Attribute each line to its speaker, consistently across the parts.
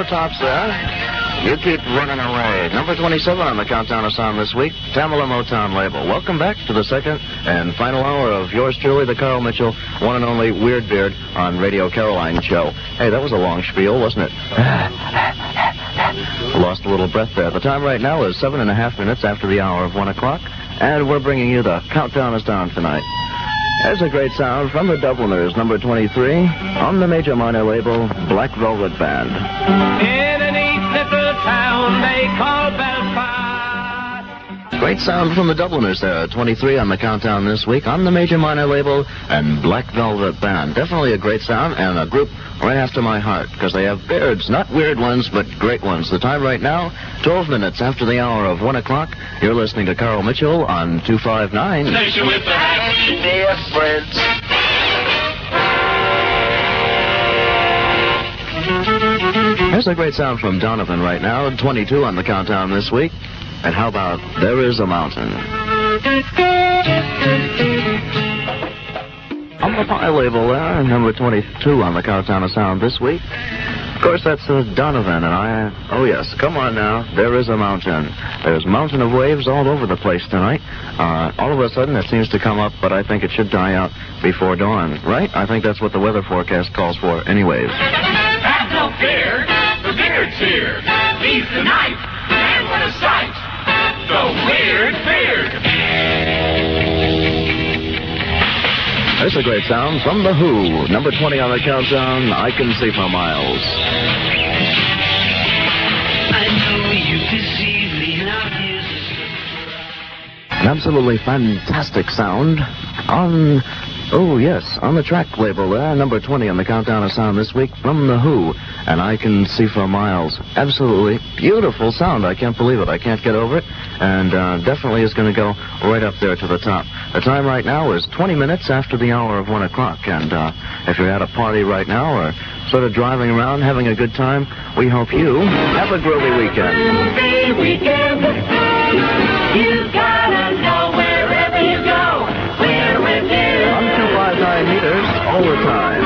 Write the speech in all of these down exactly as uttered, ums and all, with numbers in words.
Speaker 1: tops there. You keep running away. Number twenty-seven on the Countdown of Sound this week, Tamala Motown label. Welcome back to the second and final hour of yours truly, the Carl Mitchell, one and only Weird Beard on Radio Caroline show. Hey, that was a long spiel, wasn't it? Lost a little breath there. The time right now is seven and a half minutes after the hour of one o'clock, and we're bringing you the Countdown is Down tonight. There's a great sound from the Dubliners, number twenty-three, on the major minor label, Black Velvet Band.
Speaker 2: In a neat little town they call Belfast.
Speaker 1: Great sound from the Dubliners there, twenty-three on the Countdown this week, on the major minor label, and Black Velvet Band. Definitely a great sound, and a group right after my heart, because they have beards, not weird ones, but great ones. The time right now, twelve minutes after the hour of one o'clock. You're listening to Carl Mitchell on two five nine.
Speaker 2: Station with the happy difference.
Speaker 1: Here's a great sound from Donovan right now, twenty-two on the Countdown this week. And how about There Is a Mountain? On the Pie label there, number twenty-two on the Countdown of Sound this week. Of course, that's uh, Donovan, and I... Oh, yes, come on now. There is a mountain. There's mountain of waves all over the place tonight. Uh, all of a sudden, it seems to come up, but I think it should die out before dawn, right? I think that's what the weather forecast calls for anyways.
Speaker 2: Have no fear. The Beard's here. He's the knife. And what a sight. The Weird Beard.
Speaker 1: There's a great sound from The Who. Number twenty on the Countdown, I Can See for Miles.
Speaker 3: I know you deceive me, now here's
Speaker 1: An absolutely fantastic sound on, oh yes, on the track label there, number twenty on the Countdown of Sound this week from The Who, and I Can See for Miles. Absolutely beautiful sound. I can't believe it. I can't get over it, and uh, definitely is going to go right up there to the top. The time right now is twenty minutes after the hour of one o'clock, and uh, if you're at a party right now or sort of driving around having a good time, we hope you have a groovy weekend.
Speaker 2: Groovy weekend. You gotta know wherever you go, we're with you.
Speaker 1: On two five nine meters all the time.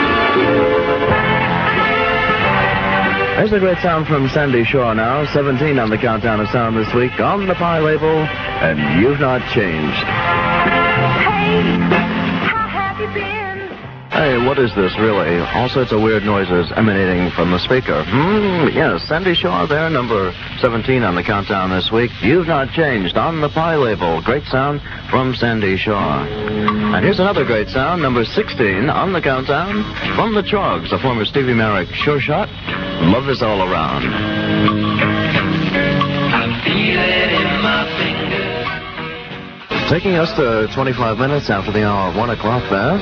Speaker 1: There's a great sound from Sandy Shaw now, seventeen on the Countdown of Sound this week, on the Pie label, and You've Not Changed.
Speaker 4: Hey, how have you been?
Speaker 1: Hey, what is this, really? All sorts of weird noises emanating from the speaker. Hmm, yes, Sandy Shaw there, number seventeen on the Countdown this week. You've Not Changed, on the Pie label. Great sound from Sandy Shaw. And here's another great sound, number sixteen on the Countdown, from the Trogs, a former Stevie Merrick sure shot. Love Is All Around.
Speaker 3: I feel it in my fingers.
Speaker 1: Taking us to twenty-five minutes after the hour of one o'clock there.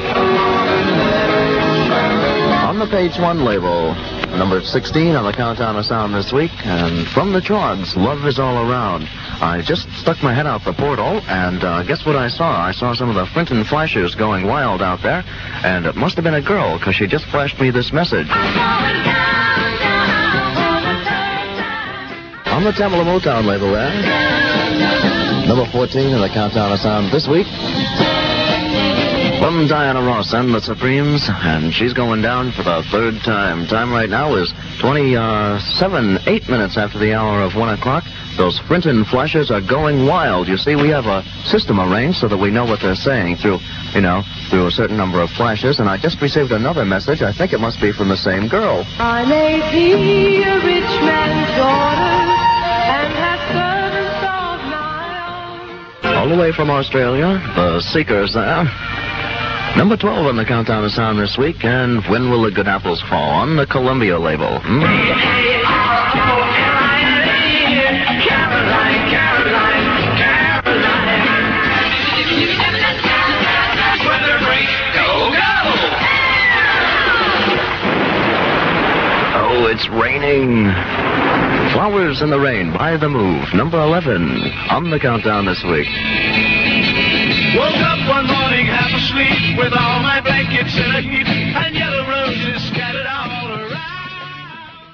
Speaker 1: On the Page One label, number sixteen on the Countdown of Sound this week, and from the Trogs, Love Is All Around. I just stuck my head out the portal, and uh, guess what I saw? I saw some of the Frinton flashers going wild out there, and it must have been a girl, because she just flashed me this message. On the Tamala Motown label there, number fourteen on the Countdown of Sound this week, from Diana Ross and the Supremes, and she's going down for the third time. Time right now is twenty-seven, eight minutes after the hour of one o'clock. Those Frinton flashers are going wild. You see, we have a system arranged so that we know what they're saying through, you know, through a certain number of flashes, and I just received another message. I think it must be from the same girl.
Speaker 4: I may be a rich man's daughter and have servants of my own.
Speaker 1: All the way from Australia, the Seekers there. Number twelve on the Countdown of Sound this week, and When Will the Good Apples Fall, on the Columbia label. Hmm?
Speaker 2: Caroline, Caroline, Caroline. Weather break, go, go.
Speaker 1: Oh, it's raining. Flowers in the Rain by The Move, number eleven on the Countdown this week.
Speaker 2: Woke up one morning half asleep with all my blankets in a heap, and